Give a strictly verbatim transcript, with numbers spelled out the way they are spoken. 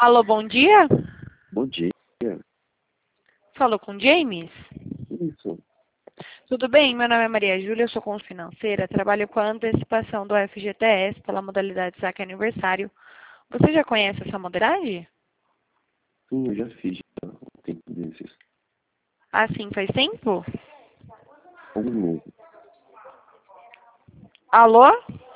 Alô, bom dia? Bom dia. Falou com James? Isso. Tudo bem? Meu nome é Maria Júlia, eu sou consultora financeira, trabalho com a antecipação do F G T S pela modalidade saque aniversário. Você já conhece essa modalidade? Sim, eu já fiz já um tempo desses. Ah, sim, faz tempo? Algum mês. Alô?